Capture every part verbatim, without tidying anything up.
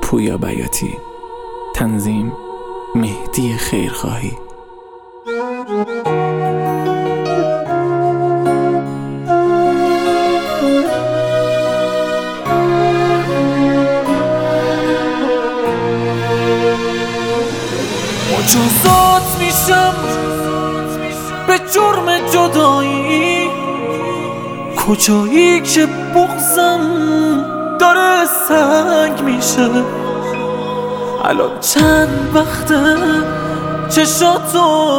پویا بیاتی. تنظیم مهدی خیرخواهی. مجازات میشم به جرم جدایی، کجایی که بغضم داره سنگ میشه. الان چند وقته چشاتو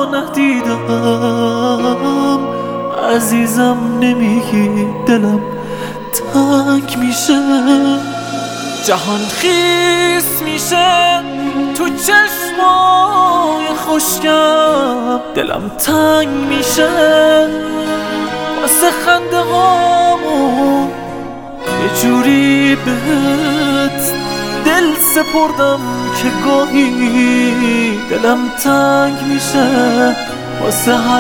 ندیدم، عزیزم نمیگی دلم تنگ میشه. جهان خیس میشه تو چشمای خشکم، دلم تنگ میشه واسه خنده هامون. یه جوری بهت دل سپردم که گاهی دلم تنگ میشه واسه هر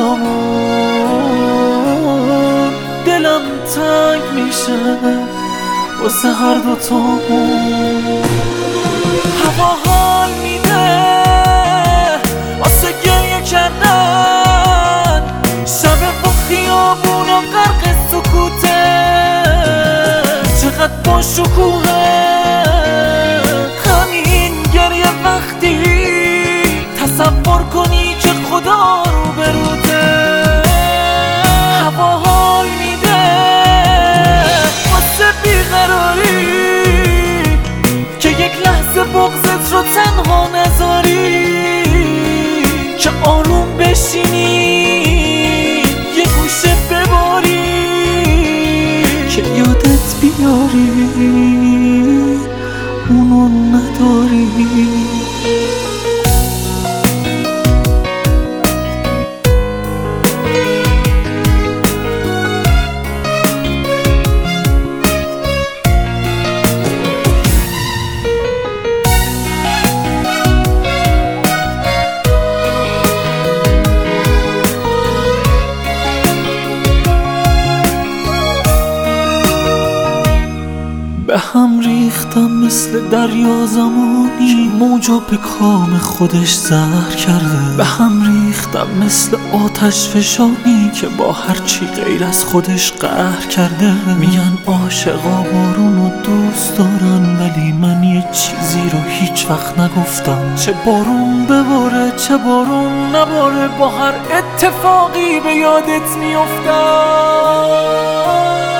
دوتامون. دلم تنگ میشه واسه هر دوتامون. هوا حال میده واسه گریه کردن، شب با خیابونا غرق سکوته، چقدر با شکوهه همین گریه. وقتی تصور کنی که خدا رو بروده. هوا حال میده واسه بیقراری که یک لحظه بغضت رو تنها نذاری، که آروم بشینی یه گوشه بباری، که یادت بیاری اونو نداری. به هم ریختم مثل دریا زمانی که موجا به کام خودش زهر کرده. به هم ریختم مثل آتش فشانی که با هرچی غیر از خودش قهر کرده. میگن عاشقا بارونو دوست دارن، ولی من یه چیزی رو هیچ وقت نگفتم. چه بارون بباره چه بارون نباره، با هر اتفاقی به یادت میافتم.